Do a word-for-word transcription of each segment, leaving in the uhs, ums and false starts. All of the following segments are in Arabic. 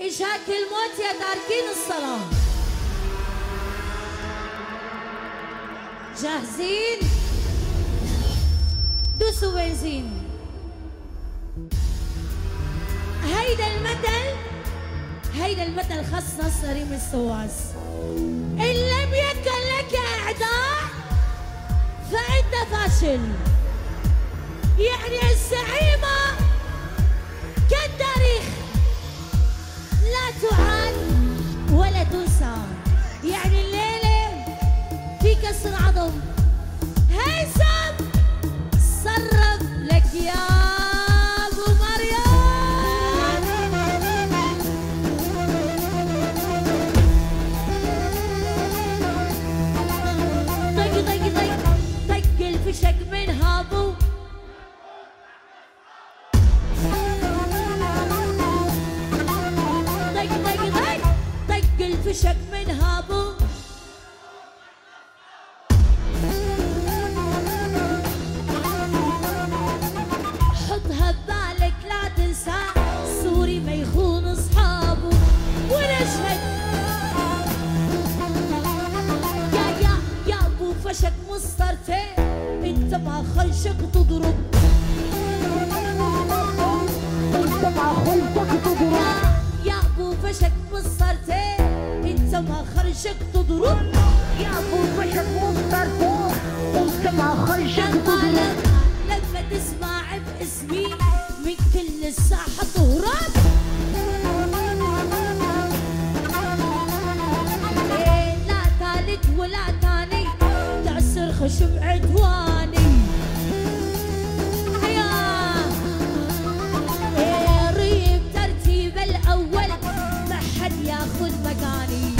إشهاك الموت يا تاركين الصلاة. جاهزين؟ دوسوا بنزين. هيدا المثل هيدا المثل خصنا سليم السواس. إن لم يكن لك أعداء فأنت فاشل. يعني الزعيمة كالتاريخ لا تعاد ولا تنسى. يعني الليلة في كسر عظم. هيثم صرف لك يا أبو مريم. طق طق طق طق الفشك من هابو. طق طق طق طق الفشك من هابو. حطها ببالك لا تنسى سوري ما يخون اصحابه. ونشهد يا يا يا ابو فشك مسطرتين انت ما خلشك تضرب. انت ما خلشك تضرب يا يا ابو فشك مسطرتين انت ما خلشك تضرب. يا ابو فشك مسطرتين انت ما خلشك تضرب. لما تسمع باسمي من كل الساحة تهرب. إيه لا تالت ولا تاني تعسر خشم عدواني. هيا إيه ريب ترتيب الأول ما حد ياخذ مكاني.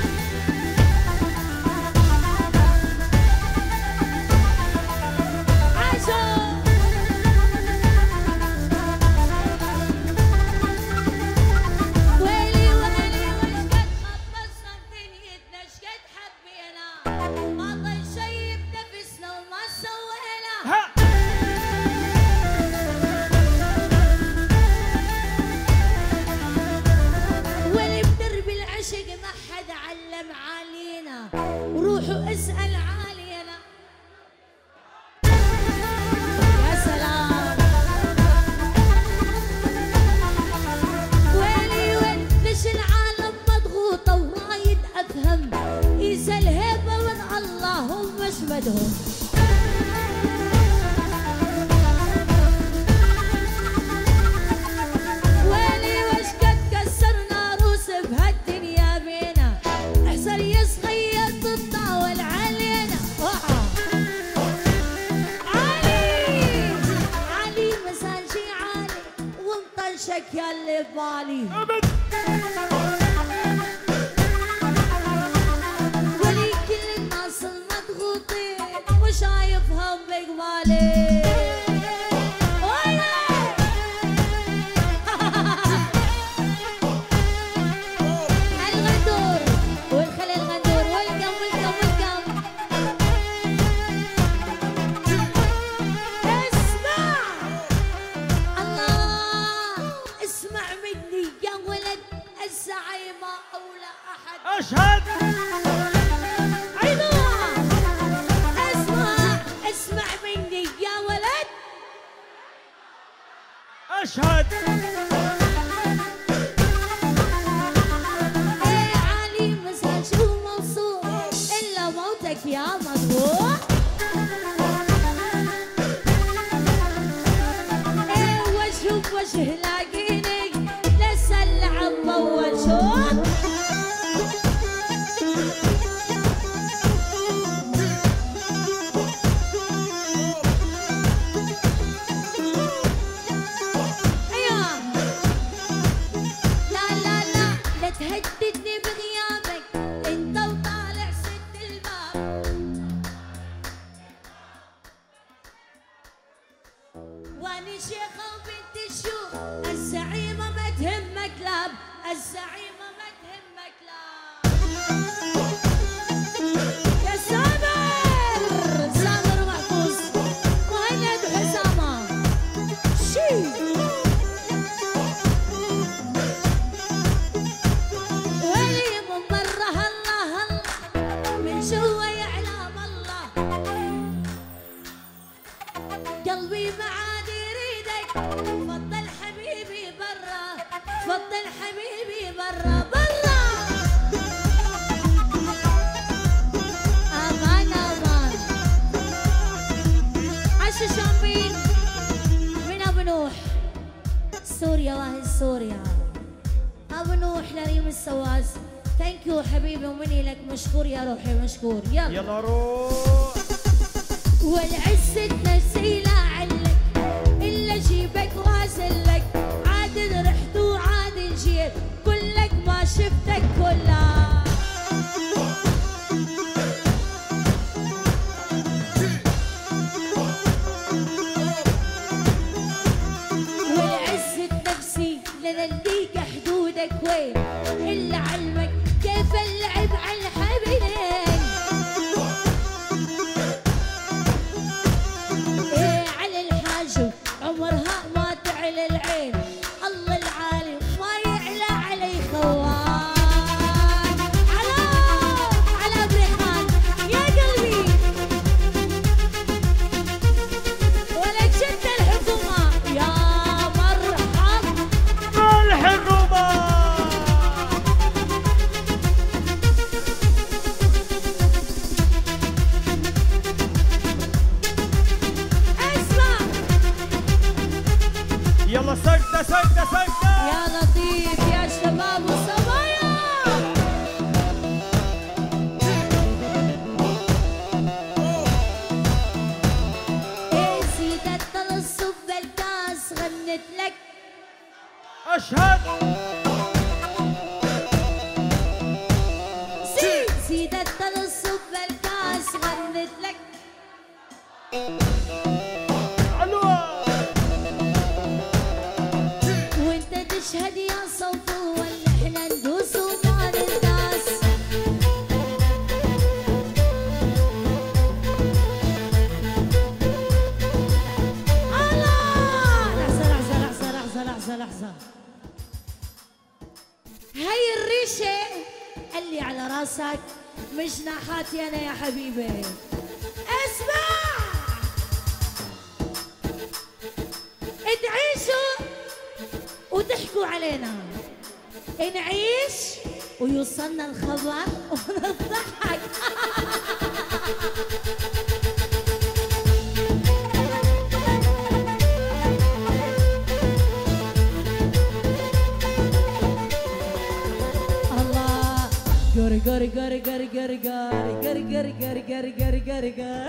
روحوا اسأل عالينا. يا سلام ويلي وين ليش العالم مضغوطة ورايد أفهم. إذا الهيبة من الله هم مشمدهم. ويلي وش قد كسرنا روس بهالدنيا بينا. احسن يصغير تتطاول علينا. علي علي مسانشي علي ومطنشك يا اللي ببالي. ولي كل الناس المضغوطين وشايفهم بقبالي. أشهد عينوها. اسمع اسمع مني يا ولد. أشهد ايه علي مساج وموصول إلا موتك يا مضبوط. ايه وجه بوجه لاقيني لسه اللعب أول شوط. تهددني بغيابك انت وطالع سد الباب. واني شيخة وبنت الشيوخ الزعيمة ما تهمك لاب. الزعيمة ما تهمك لاب. يا سامر سامر محفوظ مهند وحسامة شي. والحبيبي برا برا. امان امان. عشا شامبين من ابو نوح سوريا واهل سوريا. ابو نوح لريم السواز. ثانك يو حبيبي ومني لك مشكور يا روحي مشكور. يلا يلا روح. والعز نفسي لا علك الا جيبك وازلك. عادل رحت وعادل جيت كلك ما شفتك كلها. والعز نفسي لنلقيك حدودك وين الا علمك كيف اللعب على الحبلين. ايه على الحاجب عمرها ما تعلى العين. الله العالم ما يعلى علي خوان. على على بريحان يا قلبي ولك شد الحكومة يا مرحب. الحكومة اسمع يلا سكتة سكتة سكتة. يا لطيف يا شباب وصبايا. ايه سيدة الصب بالكاس غنت لك. أشهد. سيد سيدة الصب بالكاس غنت لك. علوة. وانت تشهد يا صوفو ولا احنا ندوس وما نداس. الله لحظة لحظة لحظة لحظة لحظة لحظة. هاي الريشة اللي على راسك مش ناحاتي انا يا حبيبي. اسمع تعيشوا وتحكوا علينا نعيش ويوصلنا الخبر ونضحك. الله قر قر قر قر قر قر قر قر قر قر قر قر.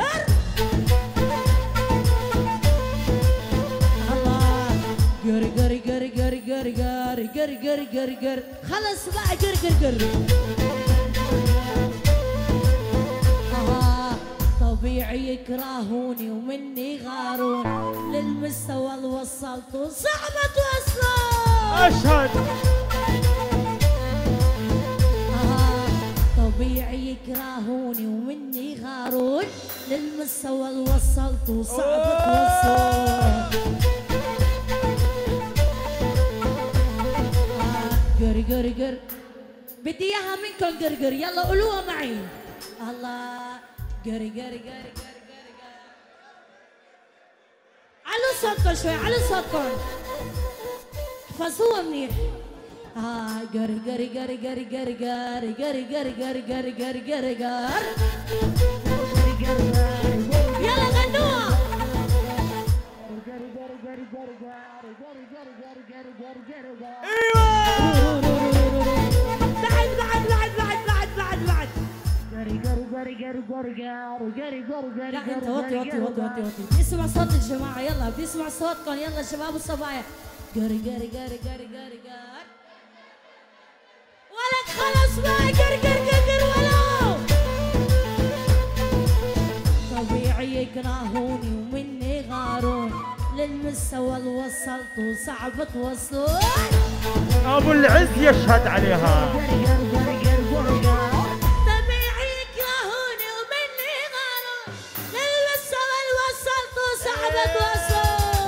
قر قر قر قر قر قر قر قر قر قر. خلص بقى قر قر قر. آه طبيعي يكرهوني ومني غارون. للمستوى اللي وصلته صعب توصلوا. أشهد. آه طبيعي يكرهوني ومني غارون. للمستوى اللي وصلته صعب توصلوا. قر قر قر. بدي اياها منكم قرقر. يلا قولوها معي. الله قر قر قر قر قر قر. علوا صوتكم شوي علوا صوتكم احفظوها منيح. اه قر قر قر قر قر قر قر قر قر قر قر قر قر. يلا غنوها. ايوه. بعد بعد بعد بعد بعد بعد بعد. لا انت وطي وطي وطي وطي وطي. بدي اسمع صوت الجماعة. يلا بدي اسمع صوتكم. يلا شباب الصبايا. قري قري قري قري قري قري. ولك خلص بقى قري قري قري ولو. طبيعي يكرهوني ومني غارون. للمستوى اللي وصلته صعب توصلوا. أبو العز يشهد عليها. طبيعي يكرهوني ومني غارون. للمستوى اللي وصلته صعب توصلوا.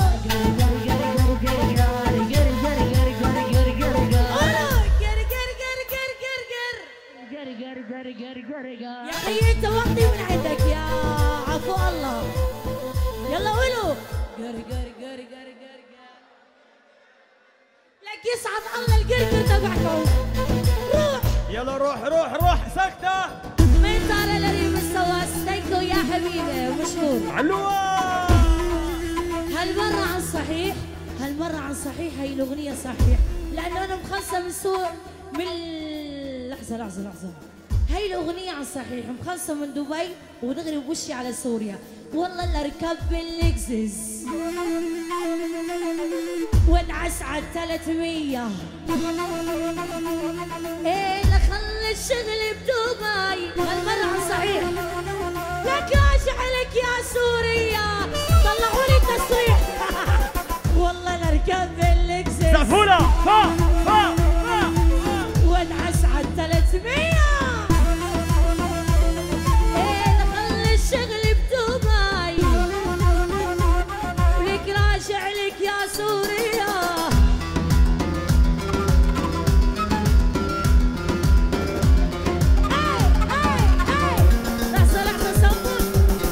يا اخي انت وقتي من عندك يا عفو الله. يلا قولوا قر قر قر قر قر. لك يسعد الله القرقر روح روح سكتة. من طار الذي مستوى استيكو يا حبيبي مشهور. علوة. هالمرة عن صحيح، هالمرة عن صحيح هاي الأغنية صحيح، لأنه أنا مخلصة من سور من لحظة لحظة لحظة. هاي الأغنية عن صحيح مخلصة من دبي ودغري بوشي على سوريا. والله اللي ركب باللكزس وانعس على ثلاثمية. ايه لخلي الشغل بدبي. هالمرة عن صحيح. لك اشعلك يا سوريا طلعوا لي تصريح. والله اللي ركب باللكزس زعفولة فا فا فا وانعس على ثلاثمية. شعلك يا سوريا. اي اي اي لحظة لحظة صبر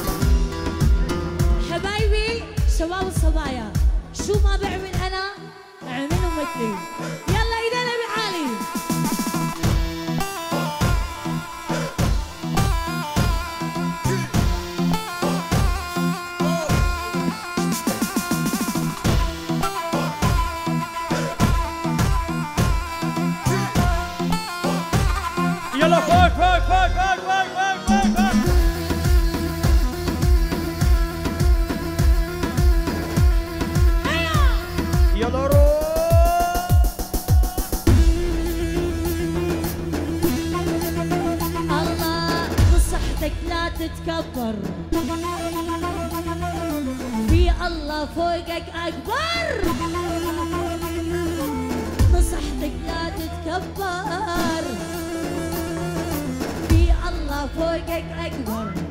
حبايبي شباب الصبايا. شو ما بعمل انا اعملوا مثلي. يلا ايدينا بعالي. يلا فوق فوق فوق فوق فوق فوق فوق فوق. يلا روح. الله بصحتك لا تتكبر. في الله فوقك أكبر. بصحتك لا تتكبر. في الله فوقك أكبر.